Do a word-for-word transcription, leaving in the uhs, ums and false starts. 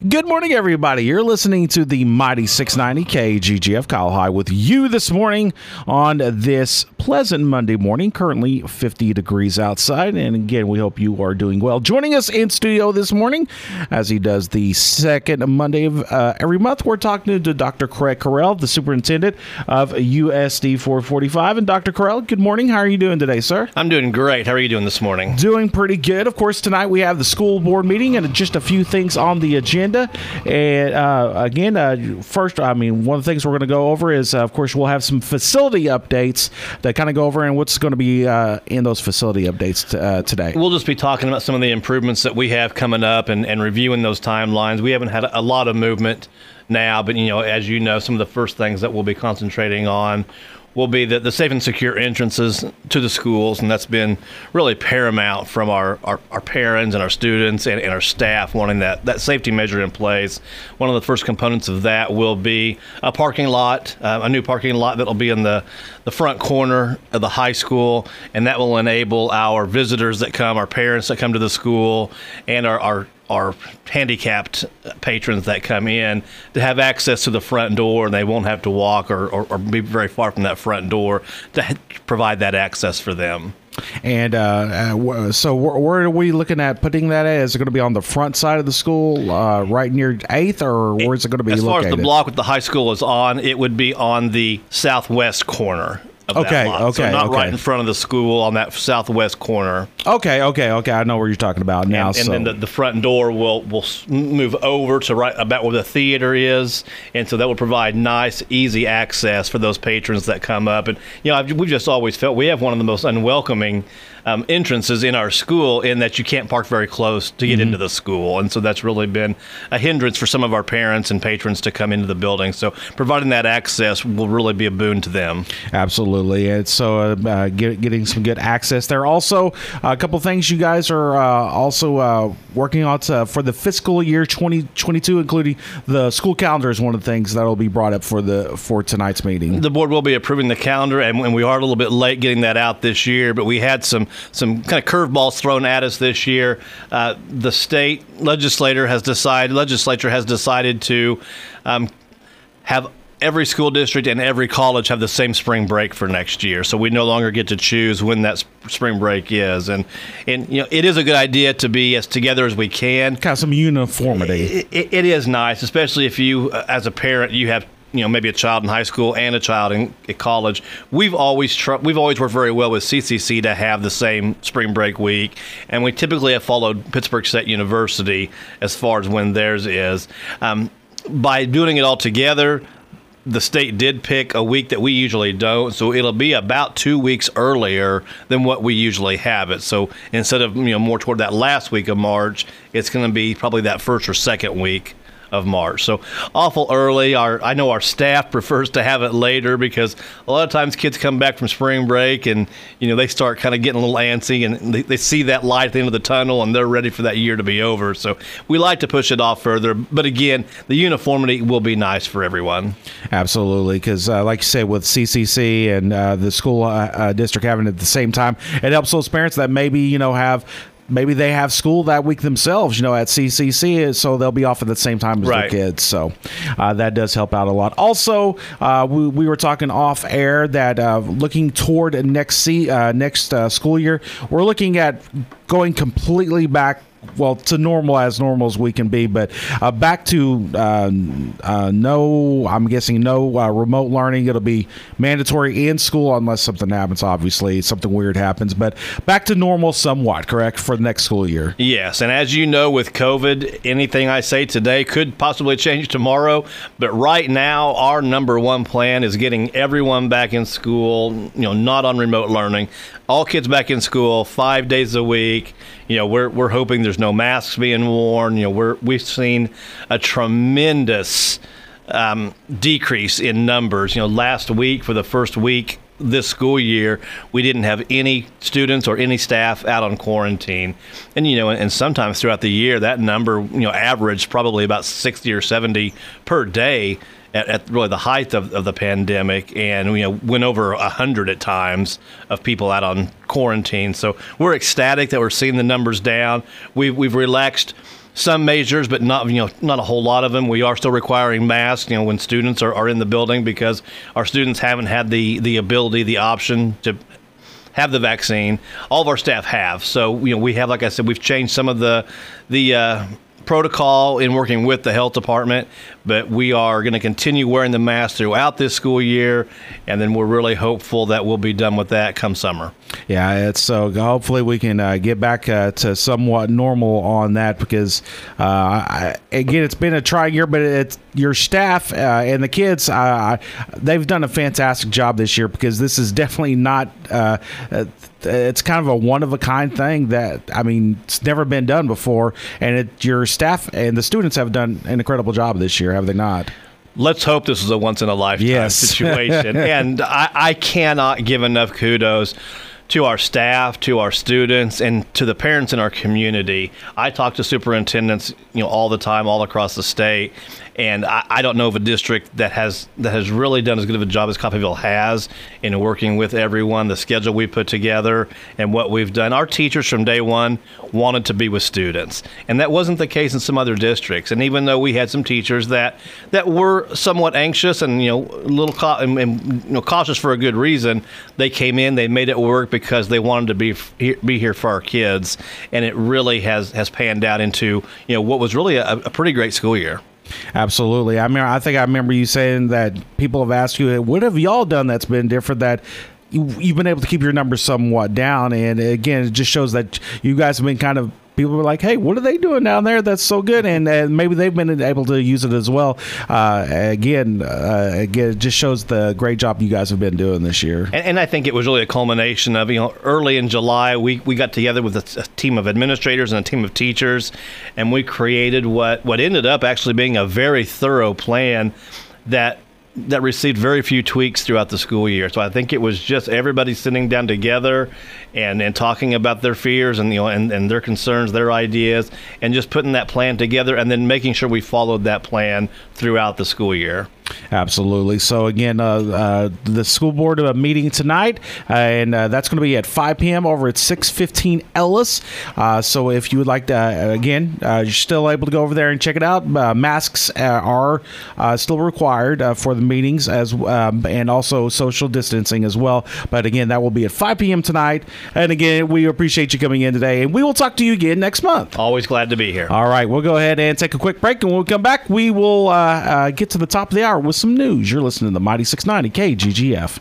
Good morning, everybody. You're listening to the Mighty six ninety K G G F. Kyle High with you this morning on this pleasant Monday morning. Currently fifty degrees outside. And again, we hope you are doing well. Joining us in studio this morning, as he does the second Monday of uh, every month, we're talking to Doctor Craig Carrell, the superintendent of U S D four forty-five. And Doctor Carrell, good morning. How are you doing today, sir? I'm doing great. How are you doing this morning? Doing pretty good. Of course, tonight we have the school board meeting and just a few things on the agenda. And uh, again, uh, first, I mean, one of the things we're going to go over is, uh, of course, we'll have some facility updates that kind of go over and what's going to be uh, in those facility updates t- uh, today. We'll just be talking about some of the improvements that we have coming up and, and reviewing those timelines. We haven't had a lot of movement now, but, you know, as you know, some of the first things that we'll be concentrating on will be the, the safe and secure entrances to the schools, and that's been really paramount from our, our, our parents and our students and, and our staff wanting that, that safety measure in place. One of the first components of that will be a parking lot, uh, a new parking lot that will be in the, the front corner of the high school, and that will enable our visitors that come, our parents that come to the school, and our, our our handicapped patrons that come in to have access to the front door, and they won't have to walk or, or, or be very far from that front door to provide that access for them. And uh, uh, so where, where are we looking at putting that at? Is it going to be on the front side of the school, uh, right near eighth, or where is it going to be as located? As far as the block with the high school is on, it would be on the southwest corner of okay, that lot. Okay, so not okay. right in front of the school on that southwest corner. Okay, okay, okay. I know where you're talking about now. And, and so. then the, the front door will will move over to right about where the theater is, and so that will provide nice, easy access for those patrons that come up. And you know, I've, we've just always felt we have one of the most unwelcoming um, entrances in our school, in that you can't park very close to get mm-hmm. into the school, and so that's really been a hindrance for some of our parents and patrons to come into the building. So providing that access will really be a boon to them. Absolutely. And so uh, get, getting some good access there. Also, a couple things you guys are uh, also uh, working on to, for the fiscal year twenty twenty-two, including the school calendar is one of the things that will be brought up for the for tonight's meeting. The board will be approving the calendar, and, and we are a little bit late getting that out this year, but we had some some kind of curveballs thrown at us this year. Uh, the state legislator has decided legislature has decided to um, have every school district and every college have the same spring break for next year. So we no longer get to choose when that spring break is. And, and you know, it is a good idea to be as together as we can. Kind of some uniformity. It, it, it is nice, especially if you, uh, as a parent, you have you know, maybe a child in high school and a child in, in college. We've always tr- we've always worked very well with C C C to have the same spring break week, and we typically have followed Pittsburg State University as far as when theirs is. Um, by doing it all together, the state did pick a week that we usually don't, so it'll be about two weeks earlier than what we usually have it. So instead of, you know, more toward that last week of March, it's going to be probably that first or second week of March. So awful early. Our I know our staff prefers to have it later, because a lot of times kids come back from spring break and, you know, they start kind of getting a little antsy, and they, they see that light at the end of the tunnel, and they're ready for that year to be over. So we like to push it off further. But again, the uniformity will be nice for everyone. Absolutely, because uh, like you said, with C C C and uh, the school uh, uh, district having it at the same time, it helps those parents that maybe, you know, have Maybe they have school that week themselves, you know, at C C C, so they'll be off at the same time as right. their kids. So uh, that does help out a lot. Also, uh, we, we were talking off air that uh, looking toward next see, uh, next uh, school year, we're looking at going completely back, well, to normal, as normal as we can be, but uh, back to uh, uh, no, I'm guessing no uh, remote learning. It'll be mandatory in school unless something happens, obviously, something weird happens, but back to normal somewhat, correct, for the next school year? Yes, and as you know, with COVID, anything I say today could possibly change tomorrow, but right now, our number one plan is getting everyone back in school, you know, not on remote learning. All kids back in school, five days a week. You know, we're we're hoping there's no masks being worn. You know, we're we've seen a tremendous um, decrease in numbers. You know, last week, for the first week this school year, we didn't have any students or any staff out on quarantine. And, you know, and sometimes throughout the year, that number, you know, averaged probably about sixty or seventy per day at, at really the height of, of the pandemic, and, you know, went over one hundred at times of people out on quarantine. So we're ecstatic that we're seeing the numbers down. We've, we've relaxed some measures, but not you know not a whole lot of them. We are still requiring masks, you know, when students are, are in the building, because our students haven't had the the ability, the option to have the vaccine. All of our staff have. So, you know, we have, like I said, we've changed some of the the uh, protocol in working with the health department, but we are going to continue wearing the mask throughout this school year, and then we're really hopeful that we'll be done with that come summer. Yeah, it's so hopefully we can uh, get back uh, to somewhat normal on that, because uh, I, again, it's been a trying year, but it's your staff uh, and the kids, uh, they've done a fantastic job this year, because this is definitely not uh, it's kind of a one-of-a-kind thing that, I mean, it's never been done before, and it, your staff and the students have done an incredible job this year, have they not? Let's hope this is a once-in-a-lifetime yes. situation. And I, I cannot give enough kudos to our staff, to our students, and to the parents in our community. I talk to superintendents, you know, all the time, all across the state, and I, I don't know of a district that has that has really done as good of a job as Coffeyville has in working with everyone. The schedule we put together and what we've done. Our teachers from day one wanted to be with students, and that wasn't the case in some other districts. And even though we had some teachers that that were somewhat anxious and you know a little ca- and, and, you know cautious for a good reason, they came in, they made it work because they wanted to be be here for our kids, and it really has has panned out into you know what was really a, a pretty great school year. Absolutely. I mean, I think I remember you saying that people have asked you, what have y'all done that's been different, that you, you've been able to keep your numbers somewhat down? And again, it just shows that you guys have been kind of, people were like, hey, what are they doing down there that's so good? And, and maybe they've been able to use it as well. Uh, again, uh, again, it just shows the great job you guys have been doing this year. And, and I think it was really a culmination of, you know, early in July, we, we got together with a, a team of administrators and a team of teachers, and we created what, what ended up actually being a very thorough plan that that received very few tweaks throughout the school year. So I think it was just everybody sitting down together and, and talking about their fears and you know and, and their concerns, their ideas, and just putting that plan together and then making sure we followed that plan throughout the school year. Absolutely. So again, uh, uh, the school board uh, meeting tonight, uh, and uh, that's going to be at five p.m. over at six fifteen Ellis. Uh, so if you would like to, uh, again, uh, you're still able to go over there and check it out. Uh, masks uh, are uh, still required uh, for the meetings, as um, and also social distancing as well. But again, that will be at five p.m. tonight. And again, we appreciate you coming in today, and we will talk to you again next month. Always glad to be here. All right, we'll go ahead and take a quick break, and when we come back, we will uh, uh, get to the top of the hour with some news. You're listening to the Mighty six ninety K G G F.